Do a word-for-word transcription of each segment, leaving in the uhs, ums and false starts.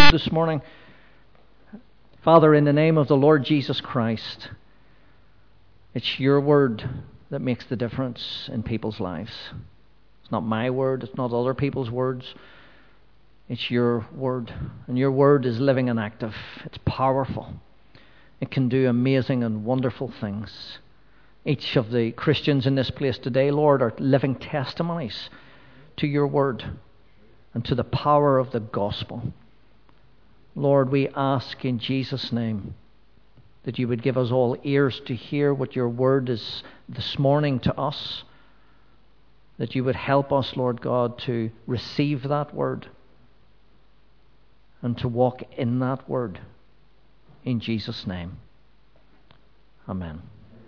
this morning. Father, in the name of the Lord Jesus Christ, it's your word that makes the difference in people's lives. It's not my word, it's not other people's words. It's your word. And your word is living and active. It's powerful. It can do amazing and wonderful things. Each of the Christians in this place today, Lord, are living testimonies to your word and to the power of the gospel. Lord, we ask in Jesus' name that you would give us all ears to hear what your word is this morning to us, that you would help us, Lord God, to receive that word and to walk in that word. In Jesus' name. Amen.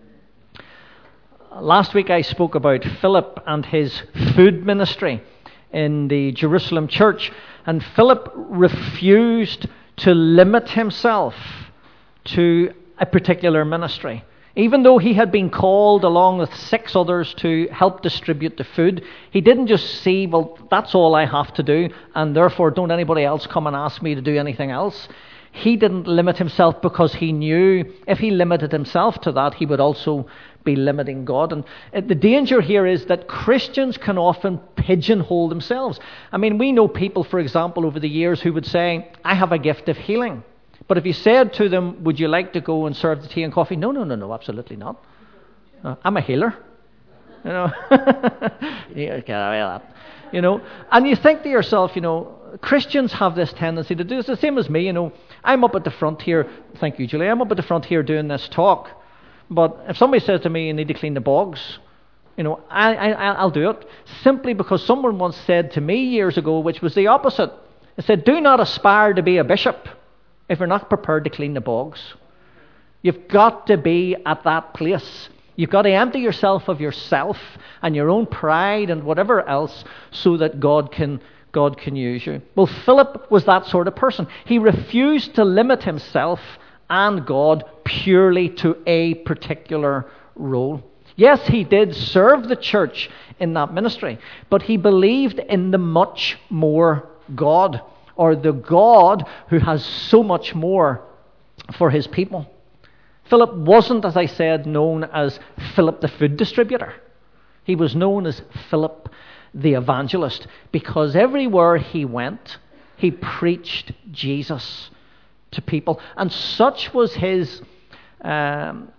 Last week I spoke about Philip and his food ministry in the Jerusalem church, and Philip refused to limit himself to a particular ministry. Even though he had been called along with six others to help distribute the food, he didn't just see, well, that's all I have to do, and therefore don't anybody else come and ask me to do anything else. He didn't limit himself because he knew if he limited himself to that, he would also be limiting God. And the danger here is that Christians can often pigeonhole themselves. I mean, we know people, for example, over the years who would say, I have a gift of healing. But if you said to them, would you like to go and serve the tea and coffee? No, no, no, no, absolutely not. Uh, I'm a healer. You know, yeah, get away with that. You know, and you think to yourself, you know, Christians have this tendency to do this. It's the same as me, you know. I'm up at the front here. Thank you, Julie. I'm up at the front here doing this talk. But if somebody says to me, you need to clean the bogs, you know, I, I, I'll do it. Simply because someone once said to me years ago, which was the opposite. It said, do not aspire to be a bishop if you're not prepared to clean the bogs. You've got to be at that place. You've got to empty yourself of yourself and your own pride and whatever else so that God can God can use you. Well, Philip was that sort of person. He refused to limit himself and God purely to a particular role. Yes, he did serve the church in that ministry, but he believed in the much more God, or the God who has so much more for his people. Philip wasn't, as I said, known as Philip the food distributor. He was known as Philip the evangelist, because everywhere he went, he preached Jesus to people. And such was his um,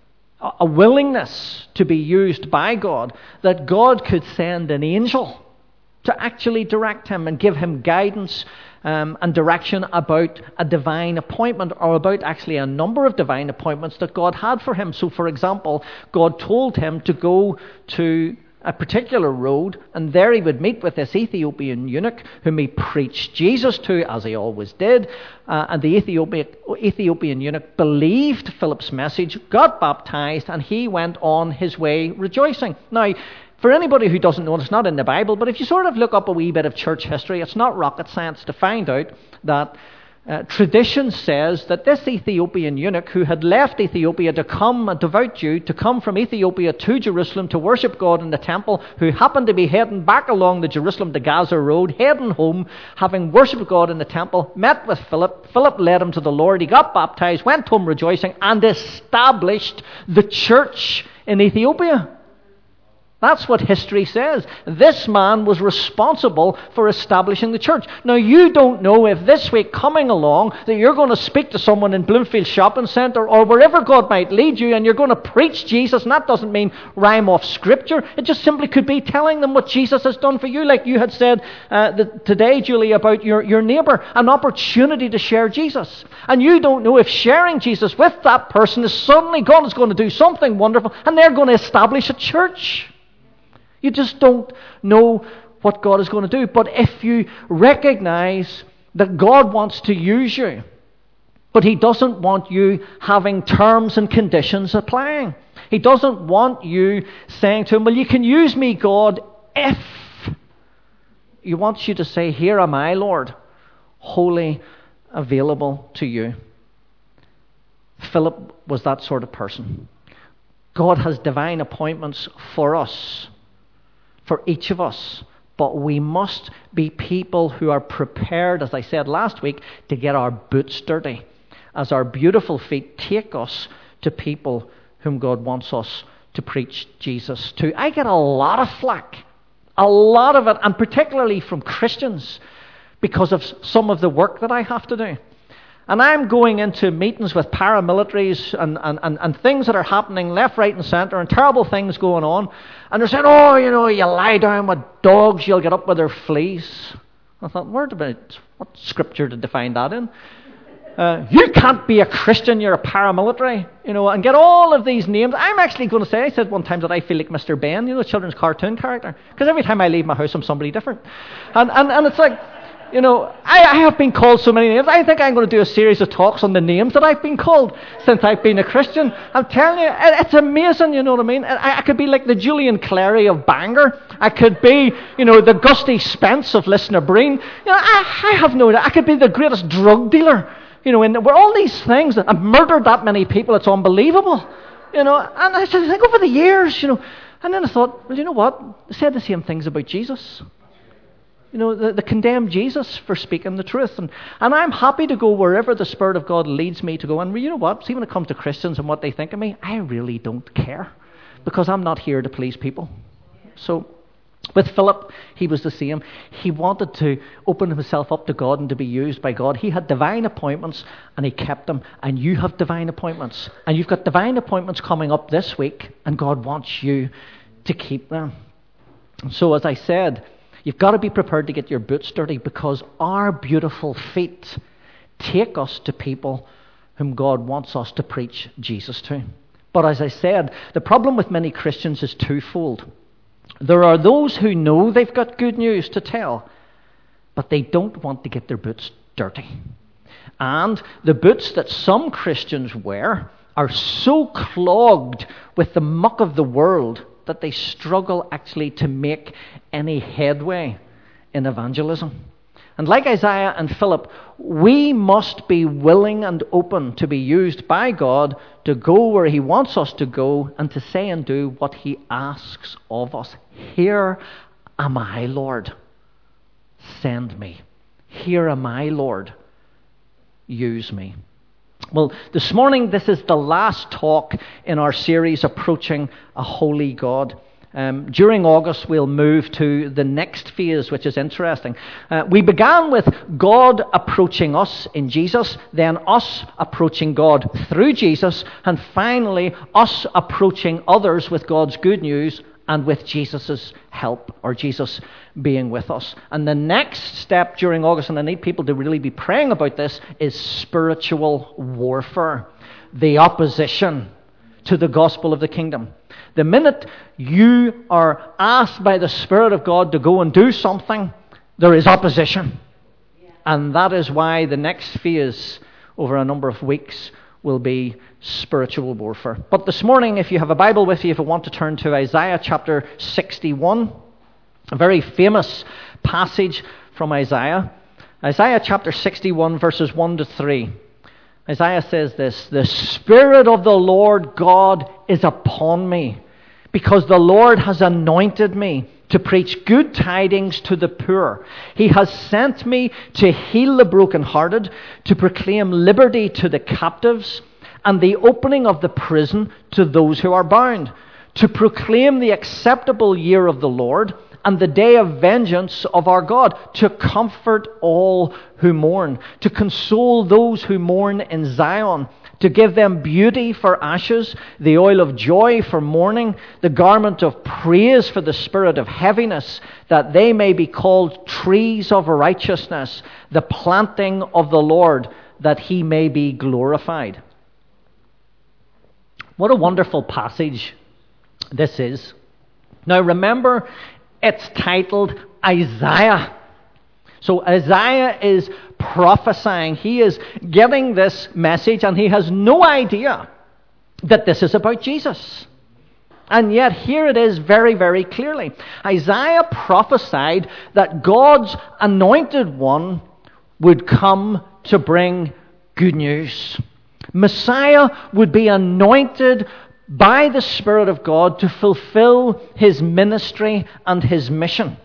a willingness to be used by God, that God could send an angel to actually direct him and give him guidance um, and direction about a divine appointment, or about actually a number of divine appointments that God had for him. So, for example, God told him to go to a particular road, and there he would meet with this Ethiopian eunuch whom he preached Jesus to, as he always did. Uh, and the Ethiopian, Ethiopian eunuch believed Philip's message, got baptized, and he went on his way rejoicing. Now, for anybody who doesn't know, it's not in the Bible, but if you sort of look up a wee bit of church history, it's not rocket science to find out that Uh, tradition says that this Ethiopian eunuch, who had left Ethiopia to come, a devout Jew, to come from Ethiopia to Jerusalem to worship God in the temple, who happened to be heading back along the Jerusalem to Gaza road, heading home, having worshipped God in the temple, met with Philip. Philip led him to the Lord. He got baptized, went home rejoicing, and established the church in Ethiopia. That's what history says. This man was responsible for establishing the church. Now, you don't know if this week coming along that you're going to speak to someone in Bloomfield Shopping Centre or wherever God might lead you, and you're going to preach Jesus, and that doesn't mean rhyme off Scripture. It just simply could be telling them what Jesus has done for you, like you had said uh, the, today, Julie, about your, your neighbour, an opportunity to share Jesus. And you don't know if sharing Jesus with that person is suddenly God is going to do something wonderful, and they're going to establish a church. You just don't know what God is going to do. But if you recognize that God wants to use you, but he doesn't want you having terms and conditions applying. He doesn't want you saying to him, well, you can use me, God, if. He wants you to say, here am I, Lord, wholly available to you. Philip was that sort of person. God has divine appointments for us, for each of us, But we must be people who are prepared, as I said last week, to get our boots dirty, as our beautiful feet take us to people whom God wants us to preach Jesus to. I get a lot of flack, a lot of it, and particularly from Christians, because of some of the work that I have to do. And I'm going into meetings with paramilitaries and, and, and, and things that are happening left, right and centre, and terrible things going on. And they're saying, oh, you know, you lie down with dogs, you'll get up with their fleas. I thought, where did what scripture did they find that in? Uh, you can't be a Christian, you're a paramilitary, you know, and get all of these names. I'm actually going to say, I said one time that I feel like Mister Ben, you know, the children's cartoon character. Because every time I leave my house, I'm somebody different. And, and, and it's like, you know, I, I have been called so many names. I think I'm going to do a series of talks on the names that I've been called since I've been a Christian. I'm telling you, it's amazing, you know what I mean? I, I could be like the Julian Clary of Bangor. I could be, you know, the Gusty Spence of Listener Breen. You know, I, I have no idea. I could be the greatest drug dealer, you know, and we're all these things. I've murdered that many people. It's unbelievable, you know. And I just think over the years, you know, and then I thought, well, you know what? They said the same things about Jesus. You know, they, they condemn Jesus for speaking the truth. And, and I'm happy to go wherever the Spirit of God leads me to go. And you know what? See, when it comes to Christians and what they think of me, I really don't care. Because I'm not here to please people. So, with Philip, he was the same. He wanted to open himself up to God and to be used by God. He had divine appointments and he kept them. And you have divine appointments. And you've got divine appointments coming up this week. And God wants you to keep them. So, as I said, you've got to be prepared to get your boots dirty, because our beautiful feet take us to people whom God wants us to preach Jesus to. But as I said, the problem with many Christians is twofold. There are those who know they've got good news to tell, but they don't want to get their boots dirty. And the boots that some Christians wear are so clogged with the muck of the world that they struggle actually to make any headway in evangelism. And like Isaiah and Philip, we must be willing and open to be used by God to go where he wants us to go and to say and do what he asks of us. Here am I, Lord. Send me. Here am I, Lord. Use me. Well, this morning, this is the last talk in our series, Approaching a Holy God. Um, during August, we'll move to the next phase, which is interesting. Uh, we began with God approaching us in Jesus, then us approaching God through Jesus, and finally, us approaching others with God's good news and with Jesus' help, or Jesus being with us. And the next step during August, and I need people to really be praying about this, is spiritual warfare. The opposition to the gospel of the kingdom. The minute you are asked by the Spirit of God to go and do something, there is opposition. And that is why the next phase over a number of weeks will be spiritual warfare. But this morning, if you have a Bible with you, if you want to turn to Isaiah chapter sixty-one, a very famous passage from Isaiah. Isaiah chapter sixty-one, verses one to three. Isaiah says this: "The Spirit of the Lord God is upon me, because the Lord has anointed me to preach good tidings to the poor. He has sent me to heal the brokenhearted, to proclaim liberty to the captives, and the opening of the prison to those who are bound, to proclaim the acceptable year of the Lord, and the day of vengeance of our God, to comfort all who mourn, to console those who mourn in Zion, to give them beauty for ashes, the oil of joy for mourning, the garment of praise for the spirit of heaviness, that they may be called trees of righteousness, the planting of the Lord, that he may be glorified." What a wonderful passage this is. Now remember, it's titled Isaiah. So Isaiah is prophesying. He is giving this message, and he has no idea that this is about Jesus. And yet here it is very, very clearly. Isaiah prophesied that God's anointed one would come to bring good news. Messiah would be anointed by the Spirit of God to fulfill his ministry and his mission.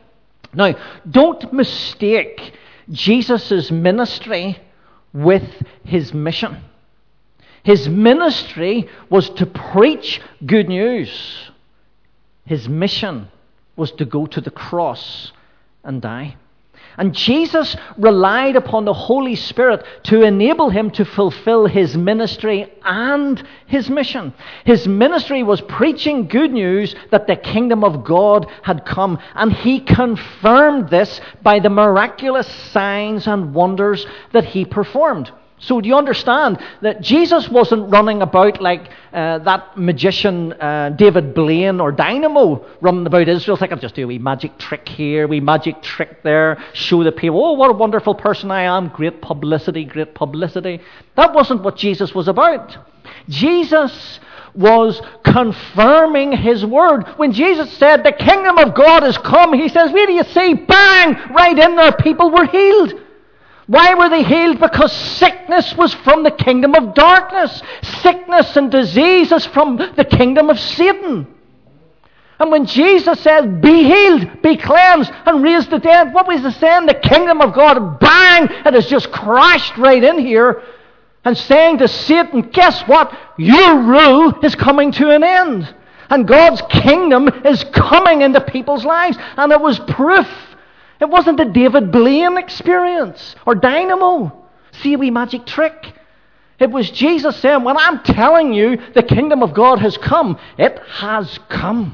Now, don't mistake Jesus' ministry with his mission. His ministry was to preach good news. His mission was to go to the cross and die. And Jesus relied upon the Holy Spirit to enable him to fulfill his ministry and his mission. His ministry was preaching good news that the kingdom of God had come. And he confirmed this by the miraculous signs and wonders that he performed. So do you understand that Jesus wasn't running about like uh, that magician uh, David Blaine or Dynamo running about Israel? It's like, I'll just do a wee magic trick here, wee magic trick there, show the people, oh, what a wonderful person I am, great publicity, great publicity. That wasn't what Jesus was about. Jesus was confirming his word. When Jesus said, the kingdom of God is come, he says, where do you see? Bang! Right in there, people were healed. Why were they healed? Because sickness was from the kingdom of darkness. Sickness and disease is from the kingdom of Satan. And when Jesus said, be healed, be cleansed, and raise the dead, what was he saying? The kingdom of God, bang, it has just crashed right in here and saying to Satan, guess what? Your rule is coming to an end. And God's kingdom is coming into people's lives. And it was proof. It wasn't the David Blaine experience or Dynamo. See a wee magic trick. It was Jesus saying, when I'm telling you the kingdom of God has come, it has come.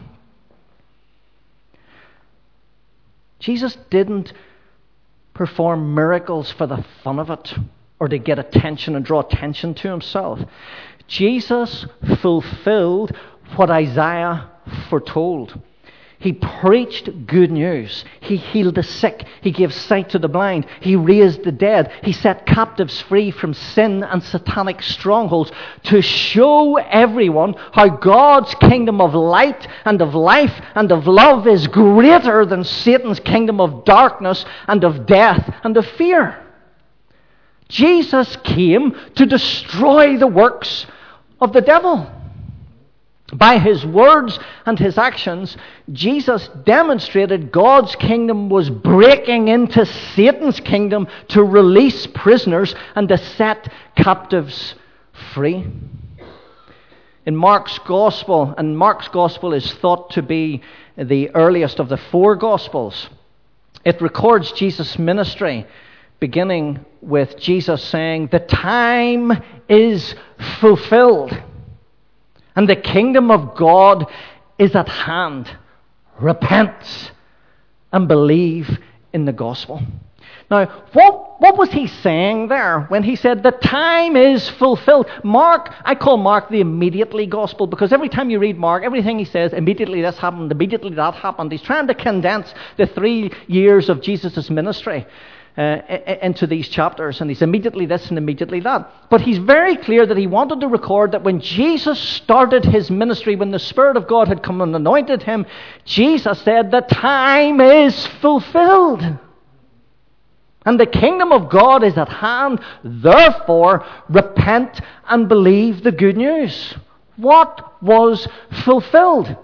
Jesus didn't perform miracles for the fun of it or to get attention and draw attention to himself. Jesus fulfilled what Isaiah foretold. He preached good news. He healed the sick. He gave sight to the blind. He raised the dead. He set captives free from sin and satanic strongholds to show everyone how God's kingdom of light and of life and of love is greater than Satan's kingdom of darkness and of death and of fear. Jesus came to destroy the works of the devil. By his words and his actions, Jesus demonstrated God's kingdom was breaking into Satan's kingdom to release prisoners and to set captives free. In Mark's Gospel, and Mark's Gospel is thought to be the earliest of the four Gospels, it records Jesus' ministry, beginning with Jesus saying, the time is fulfilled. And the kingdom of God is at hand. Repent and believe in the gospel. Now, what, what was he saying there when he said the time is fulfilled? Mark, I call Mark the immediately gospel because every time you read Mark, everything he says, immediately this happened, immediately that happened. He's trying to condense the three years of Jesus' ministry Uh, into these chapters, and he's immediately this and immediately that. But he's very clear that he wanted to record that when Jesus started his ministry, when the Spirit of God had come and anointed him, Jesus said, the time is fulfilled. And the kingdom of God is at hand. Therefore, repent and believe the good news. What was fulfilled?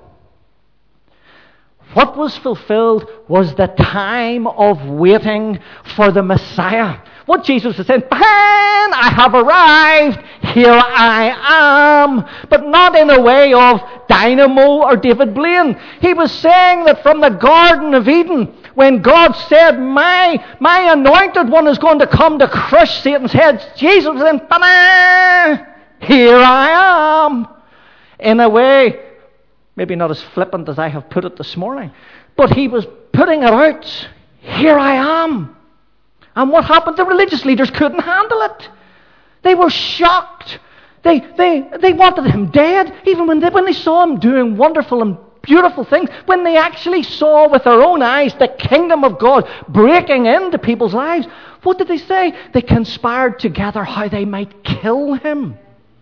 What was fulfilled was the time of waiting for the Messiah. What Jesus was saying, "Pan, I have arrived, here I am," but not in a way of Dynamo or David Blaine. He was saying that from the Garden of Eden, when God said, my, my anointed one is going to come to crush Satan's head, Jesus was saying, "Pan, here I am," in a way, maybe not as flippant as I have put it this morning, but he was putting it out. Here I am. And what happened? The religious leaders couldn't handle it. They were shocked. They they they wanted him dead, even when they, when they saw him doing wonderful and beautiful things. When they actually saw with their own eyes the kingdom of God breaking into people's lives, what did they say? They conspired together how they might kill him.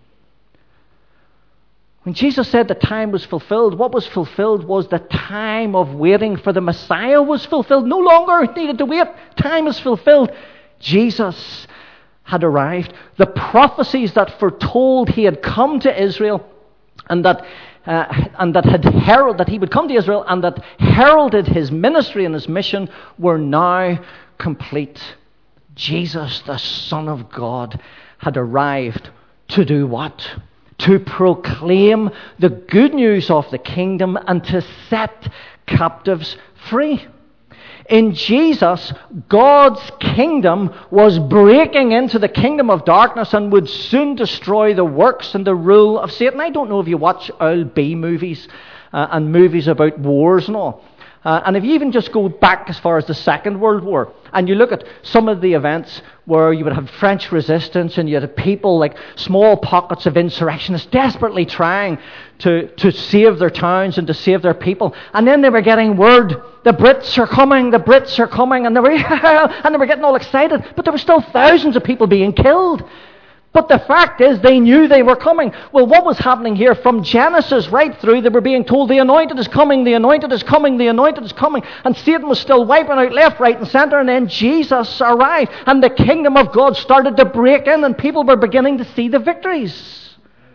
When Jesus said the time was fulfilled, what was fulfilled was the time of waiting for the Messiah was fulfilled. No longer needed to wait. Time is fulfilled. Jesus had arrived. The prophecies that foretold he had come to Israel and that uh, and that had herald that he would come to Israel and that heralded his ministry and his mission were now complete. Jesus, the Son of God, had arrived to do what? To proclaim the good news of the kingdom and to set captives free. In Jesus, God's kingdom was breaking into the kingdom of darkness and would soon destroy the works and the rule of Satan. I don't know if you watch old B movies uh, and movies about wars and all. Uh, and if you even just go back as far as the Second World War, and you look at some of the events where you would have French resistance and you had people like small pockets of insurrectionists desperately trying to, to save their towns and to save their people. And then they were getting word, the Brits are coming, the Brits are coming, and they were, and they were getting all excited. But there were still thousands of people being killed. But the fact is, they knew they were coming. Well, what was happening here from Genesis right through, they were being told the anointed is coming, the anointed is coming, the anointed is coming. And Satan was still wiping out left, right, and center. And then Jesus arrived. And the kingdom of God started to break in. And people were beginning to see the victories.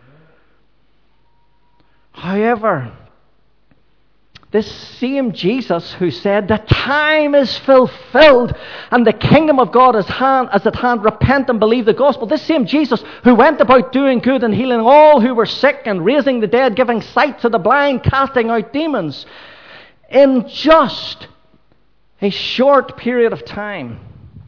However, this same Jesus who said, the time is fulfilled and the kingdom of God is, hand, is at hand, repent and believe the gospel. This same Jesus who went about doing good and healing all who were sick and raising the dead, giving sight to the blind, casting out demons, in just a short period of time,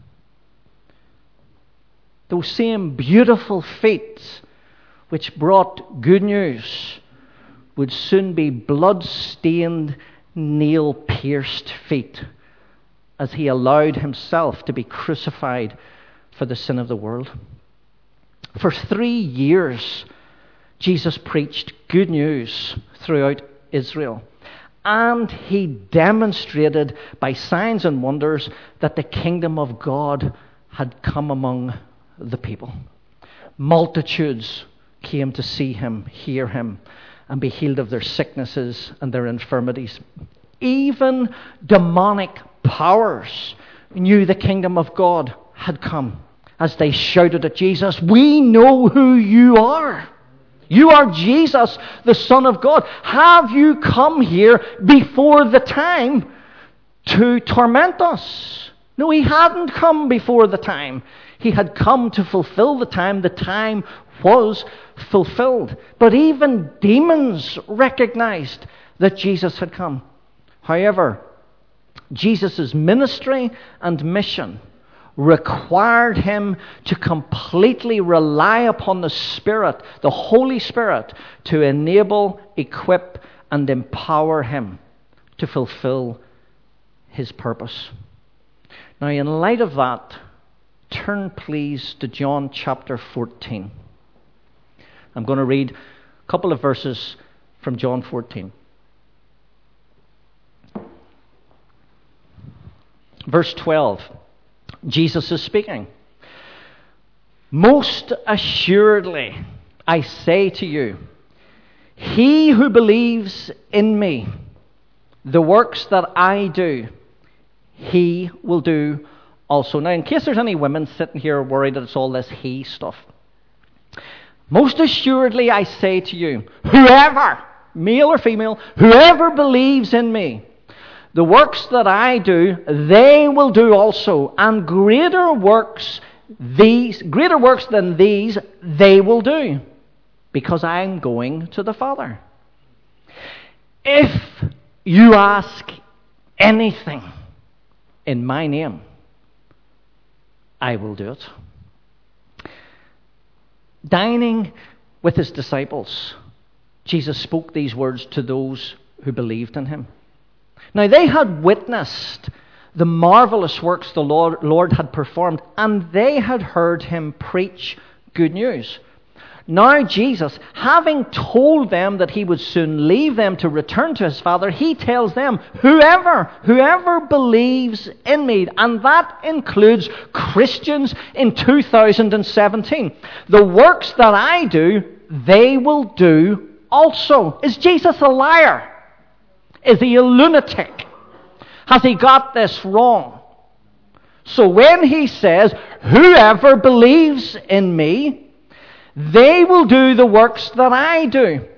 those same beautiful feet which brought good news would soon be blood-stained, nail-pierced feet as he allowed himself to be crucified for the sin of the world. For three years, Jesus preached good news throughout Israel. And he demonstrated by signs and wonders that the kingdom of God had come among the people. Multitudes came to see him, hear him, and be healed of their sicknesses and their infirmities. Even demonic powers knew the kingdom of God had come as they shouted at Jesus, "We know who you are. You are Jesus, the Son of God. Have you come here before the time to torment us?" No, he hadn't come before the time. He had come to fulfill the time. The time was fulfilled. But even demons recognized that Jesus had come. However, Jesus' ministry and mission required him to completely rely upon the Spirit, the Holy Spirit, to enable, equip, and empower him to fulfill his purpose. Now, in light of that, turn please to John chapter fourteen. I'm going to read a couple of verses from John fourteen. Verse twelve. Jesus is speaking. "Most assuredly, I say to you, he who believes in me, the works that I do, he will do also." Now, in case there's any women sitting here worried that it's all this he stuff, most assuredly I say to you, whoever, male or female, whoever believes in me, the works that I do, they will do also, and greater works these, greater works than these, they will do, because I am going to the Father. If you ask anything in my name, I will do it. Dining with his disciples, Jesus spoke these words to those who believed in him. Now, they had witnessed the marvelous works the Lord, Lord had performed, and they had heard him preach good news. Now Jesus, having told them that he would soon leave them to return to his Father, he tells them, whoever, whoever believes in me, and that includes Christians in two thousand seventeen, the works that I do, they will do also. Is Jesus a liar? Is he a lunatic? Has he got this wrong? So when he says, whoever believes in me, they will do the works that I do.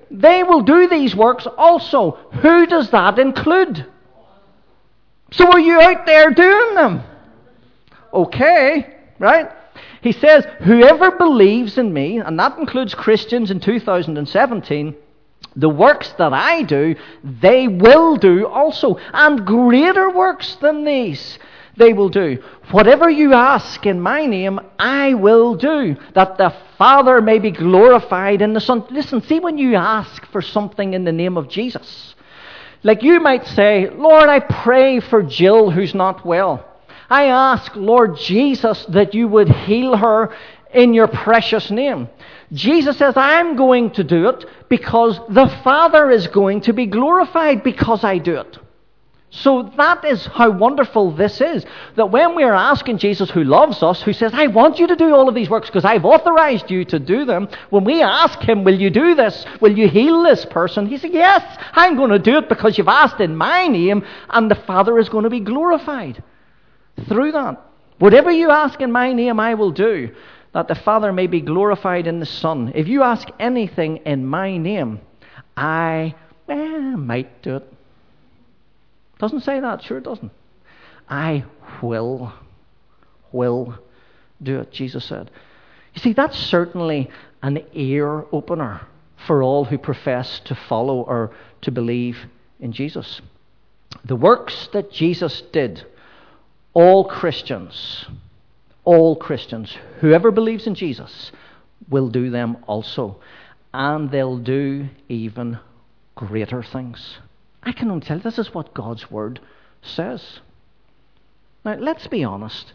they will do these works also. Who does that include? So are you out there doing them? Okay, right? He says, whoever believes in me, and that includes Christians in two thousand seventeen, the works that I do, they will do also. And greater works than these they will do. Whatever you ask in my name, I will do, that the Father may be glorified in the Son. Listen, see, when you ask for something in the name of Jesus, like you might say, Lord, I pray for Jill who's not well. I ask, Lord Jesus, that you would heal her in your precious name. Jesus says, I'm going to do it because the Father is going to be glorified because I do it. So that is how wonderful this is. That when we are asking Jesus, who loves us, who says, I want you to do all of these works because I've authorized you to do them. When we ask him, will you do this? Will you heal this person? He said, yes, I'm going to do it because you've asked in my name, and the Father is going to be glorified through that. Whatever you ask in my name, I will do, that the Father may be glorified in the Son. If you ask anything in my name, I eh, might do it. Doesn't say that, sure it doesn't. I will, will do it, Jesus said. You see, that's certainly an ear opener for all who profess to follow or to believe in Jesus. The works that Jesus did, all Christians, all Christians, whoever believes in Jesus, will do them also. And they'll do even greater things. I can only tell you, this is what God's Word says. Now, let's be honest.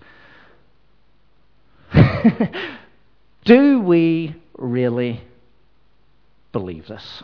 Do we really believe this?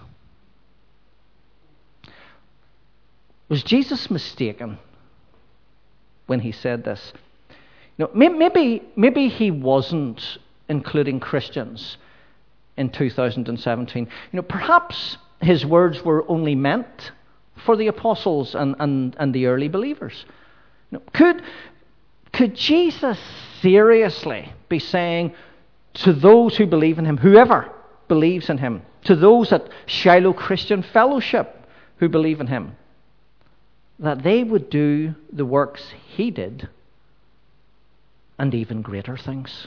Was Jesus mistaken when he said this? You know, maybe, maybe he wasn't including Christians in two thousand seventeen. You know, perhaps his words were only meant for the apostles and, and, and the early believers. You know, could, could Jesus seriously be saying to those who believe in him, whoever believes in him, to those at Shiloh Christian Fellowship who believe in him, that they would do the works he did and even greater things?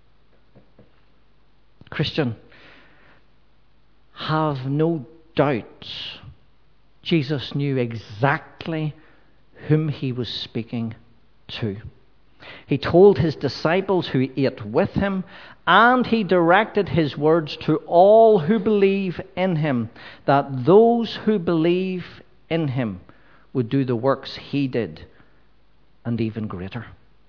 Christian, have no doubt Jesus knew exactly whom he was speaking to. He told his disciples who ate with him, and he directed his words to all who believe in him, that those who believe in him would do the works he did, and even greater.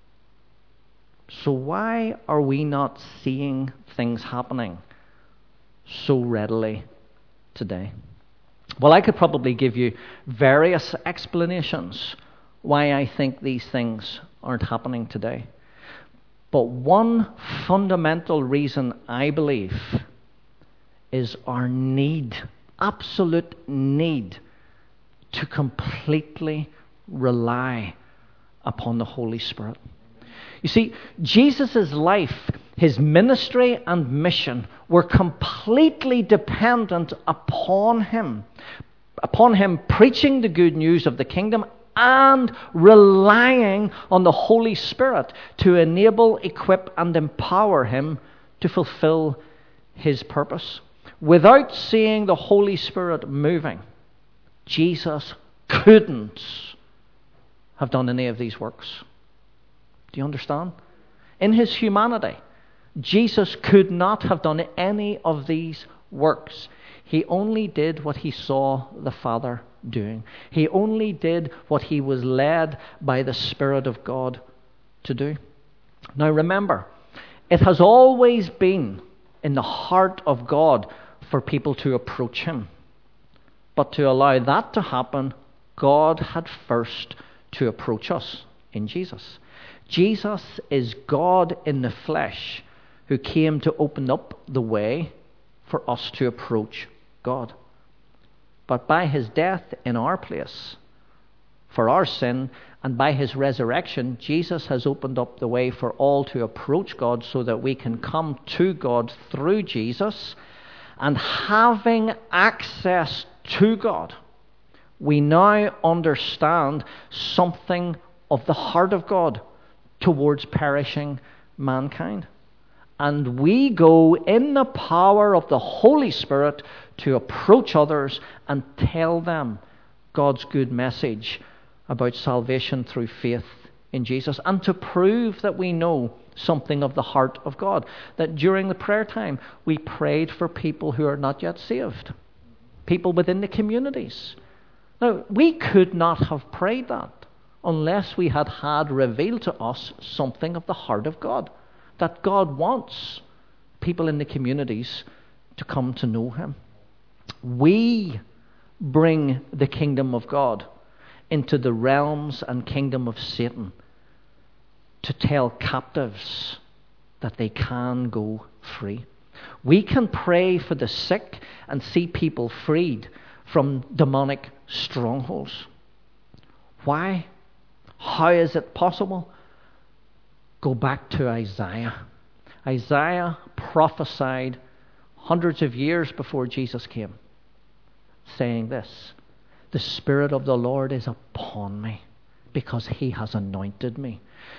So why are we not seeing things happening so readily today? Well, I could probably give you various explanations why I think these things aren't happening today. But one fundamental reason, I believe, is our need, absolute need, to completely rely upon the Holy Spirit. You see, Jesus' life, his ministry and mission were completely dependent upon him. Upon him preaching the good news of the kingdom and relying on the Holy Spirit to enable, equip, and empower him to fulfill his purpose. Without seeing the Holy Spirit moving, Jesus couldn't have done any of these works. Do you understand? In his humanity, Jesus could not have done any of these works. He only did what he saw the Father doing. He only did what he was led by the Spirit of God to do. Now remember, it has always been in the heart of God for people to approach him. But to allow that to happen, God had first to approach us in Jesus. Jesus is God in the flesh who came to open up the way for us to approach God. But by his death in our place for our sin, and by his resurrection, Jesus has opened up the way for all to approach God so that we can come to God through Jesus. And having access to God, we now understand something of the heart of God towards perishing mankind. And we go in the power of the Holy Spirit to approach others and tell them God's good message about salvation through faith in Jesus, and to prove that we know something of the heart of God. That during the prayer time, we prayed for people who are not yet saved, people within the communities. Now, we could not have prayed that unless we had had revealed to us something of the heart of God, that God wants people in the communities to come to know him. We bring the kingdom of God into the realms and kingdom of Satan to tell captives that they can go free. We can pray for the sick and see people freed from demonic strongholds. Why? How is it possible? Go back to Isaiah. Isaiah prophesied hundreds of years before Jesus came, saying this: the Spirit of the Lord is upon me because he has anointed me.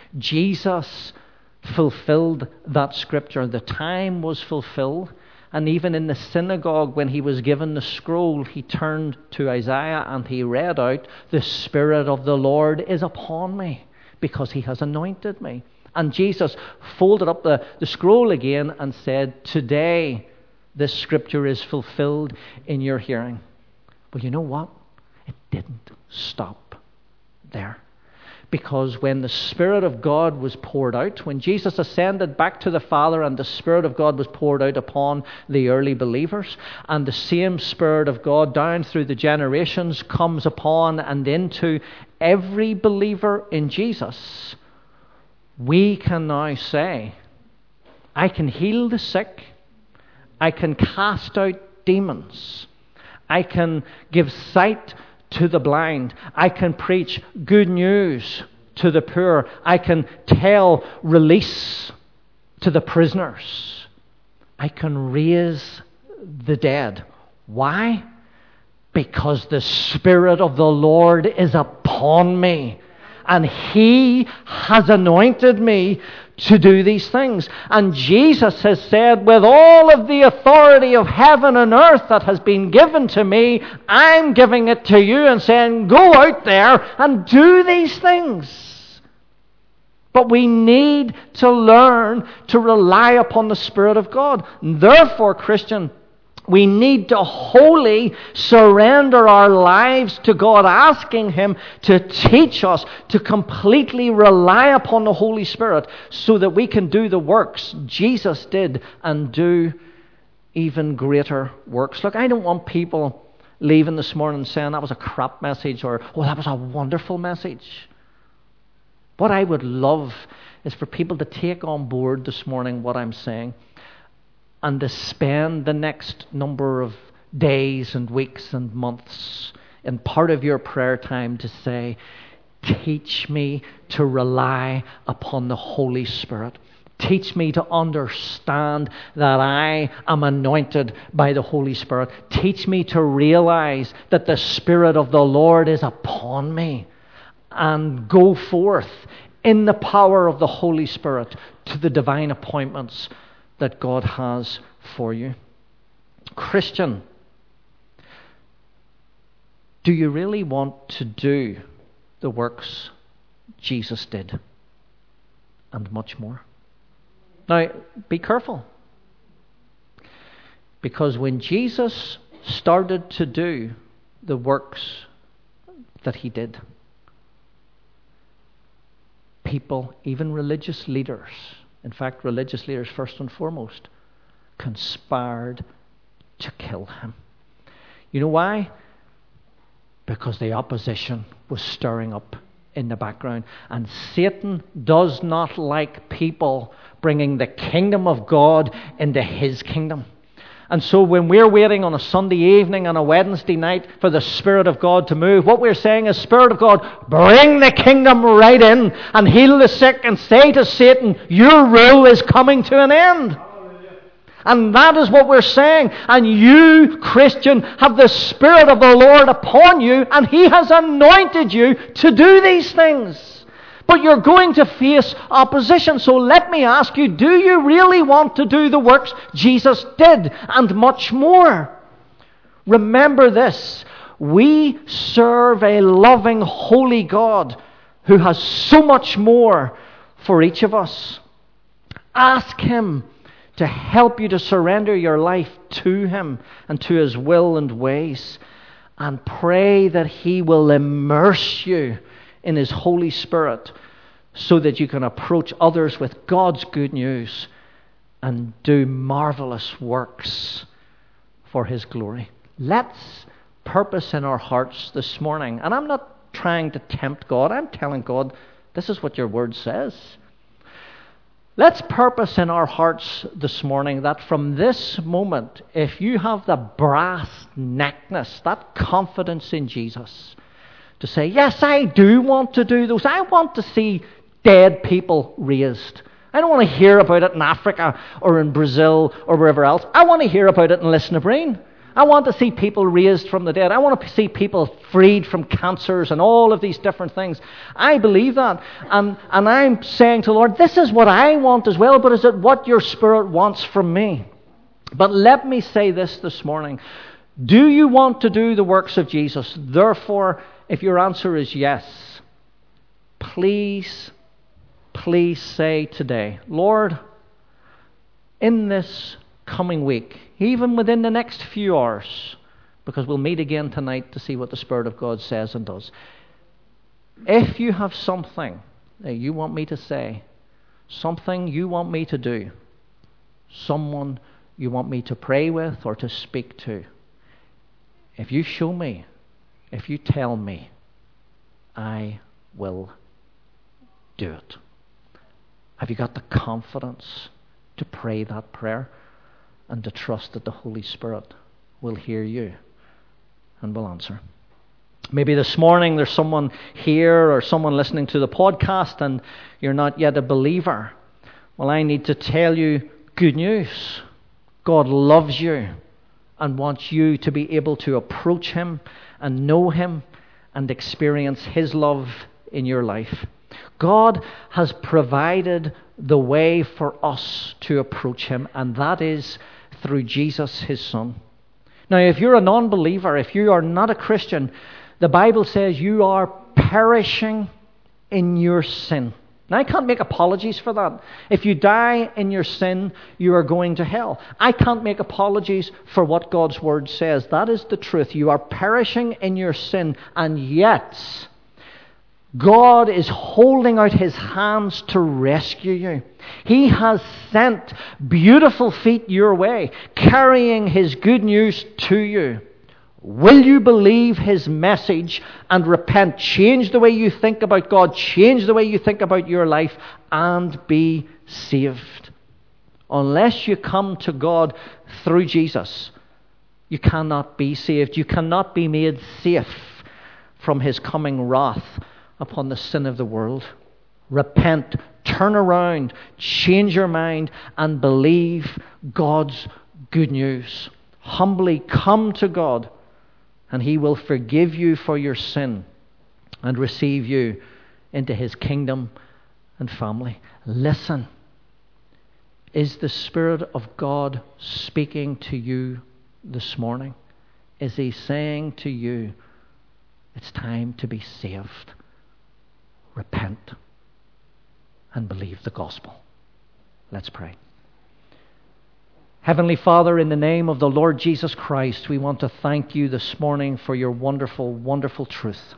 Jesus fulfilled that scripture. The time was fulfilled. And even in the synagogue, when he was given the scroll, he turned to Isaiah and he read out, the Spirit of the Lord is upon me because he has anointed me. And Jesus folded up the, the scroll again and said, today this scripture is fulfilled in your hearing. Well, you know what? It didn't stop there. Because when the Spirit of God was poured out, when Jesus ascended back to the Father and the Spirit of God was poured out upon the early believers, and the same Spirit of God down through the generations comes upon and into every believer in Jesus, we can now say, I can heal the sick, I can cast out demons, I can give sight to the blind, I can preach good news to the poor, I can tell release to the prisoners, I can raise the dead. Why? Because the Spirit of the Lord is upon me, and he has anointed me to do these things. And Jesus has said, with all of the authority of heaven and earth that has been given to me, I'm giving it to you and saying, go out there and do these things. But we need to learn to rely upon the Spirit of God. Therefore, Christian, we need to wholly surrender our lives to God, asking him to teach us to completely rely upon the Holy Spirit so that we can do the works Jesus did and do even greater works. Look, I don't want people leaving this morning saying that was a crap message or, oh, that was a wonderful message. What I would love is for people to take on board this morning what I'm saying, and to spend the next number of days and weeks and months in part of your prayer time to say, teach me to rely upon the Holy Spirit. Teach me to understand that I am anointed by the Holy Spirit. Teach me to realize that the Spirit of the Lord is upon me. And go forth in the power of the Holy Spirit to the divine appointments that God has for you. Christian, do you really want to do the works Jesus did and much more? Now, be careful. Because when Jesus started to do the works that he did, people, even religious leaders, in fact, religious leaders first and foremost, conspired to kill him. You know why? Because the opposition was stirring up in the background. And Satan does not like people bringing the kingdom of God into his kingdom. And so when we're waiting on a Sunday evening and a Wednesday night for the Spirit of God to move, what we're saying is, Spirit of God, bring the kingdom right in and heal the sick and say to Satan, your rule is coming to an end. And that is what we're saying. And you, Christian, have the Spirit of the Lord upon you, and He has anointed you to do these things. But you're going to face opposition. So let me ask you, do you really want to do the works Jesus did, and much more? Remember this. We serve a loving, holy God who has so much more for each of us. Ask Him to help you to surrender your life to Him and to His will and ways. And pray that He will immerse you in His Holy Spirit so that you can approach others with God's good news and do marvelous works for His glory. Let's purpose in our hearts this morning. And I'm not trying to tempt God. I'm telling God, this is what your word says. Let's purpose in our hearts this morning that from this moment, if you have the brass neckness, that confidence in Jesus, to say, yes, I do want to do those. I want to see dead people raised. I don't want to hear about it in Africa or in Brazil or wherever else. I want to hear about it in Lisnabreen. I want to see people raised from the dead. I want to see people freed from cancers and all of these different things. I believe that. And, and I'm saying to the Lord, this is what I want as well, but is it what your Spirit wants from me? But let me say this this morning. Do you want to do the works of Jesus? Therefore, if your answer is yes, please, please say today, Lord, in this coming week, even within the next few hours, because we'll meet again tonight to see what the Spirit of God says and does. If you have something that you want me to say, something you want me to do, someone you want me to pray with or to speak to, if you show me, if you tell me, I will do it. Have you got the confidence to pray that prayer? And to trust that the Holy Spirit will hear you and will answer. Maybe this morning there's someone here or someone listening to the podcast and you're not yet a believer. Well, I need to tell you good news. God loves you and wants you to be able to approach Him and know Him and experience His love in your life. God has provided the way for us to approach Him, and that is through Jesus, His Son. Now, if you're a non-believer, if you are not a Christian, the Bible says you are perishing in your sin. Now, I can't make apologies for that. If you die in your sin, you are going to hell. I can't make apologies for what God's Word says. That is the truth. You are perishing in your sin, and yet God is holding out His hands to rescue you. He has sent beautiful feet your way, carrying His good news to you. Will you believe His message and repent? Change the way you think about God, change the way you think about your life, and be saved. Unless you come to God through Jesus, you cannot be saved. You cannot be made safe from His coming wrath upon the sin of the world. Repent, turn around, change your mind, and believe God's good news. Humbly come to God, and He will forgive you for your sin and receive you into His kingdom and family. Listen. Is the Spirit of God speaking to you this morning? Is He saying to you, it's time to be saved? Repent and believe the gospel. Let's pray. Heavenly Father, in the name of the Lord Jesus Christ, we want to thank you this morning for your wonderful, wonderful truth.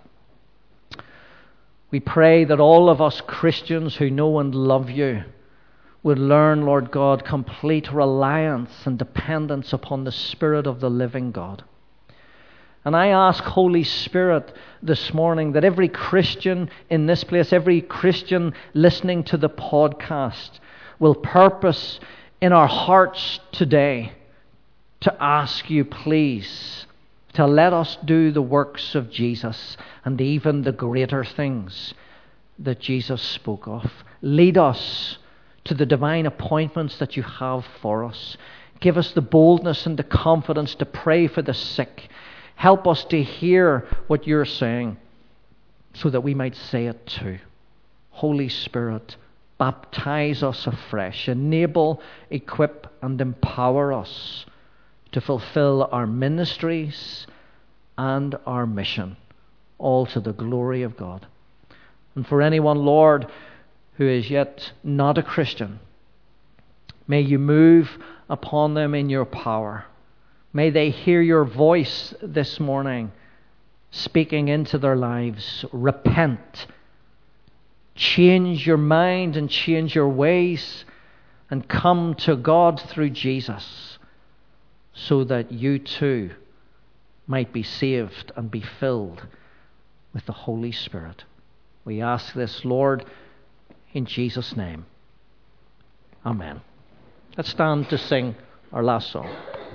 We pray that all of us Christians who know and love you would learn, Lord God, complete reliance and dependence upon the Spirit of the living God. And I ask, Holy Spirit, this morning that every Christian in this place, every Christian listening to the podcast, will purpose in our hearts today to ask you, please, to let us do the works of Jesus and even the greater things that Jesus spoke of. Lead us to the divine appointments that you have for us. Give us the boldness and the confidence to pray for the sick. Help us to hear what you're saying so that we might say it too. Holy Spirit, baptize us afresh. Enable, equip, and empower us to fulfill our ministries and our mission, all to the glory of God. And for anyone, Lord, who is yet not a Christian, may you move upon them in your power. May they hear your voice this morning speaking into their lives. Repent. Change your mind and change your ways and come to God through Jesus so that you too might be saved and be filled with the Holy Spirit. We ask this, Lord, in Jesus' name. Amen. Let's stand to sing our last song.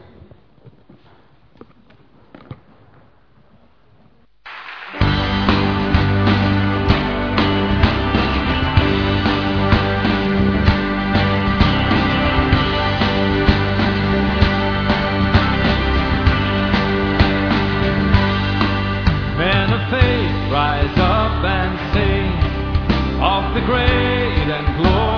Men of faith, rise up and sing of the great and glorious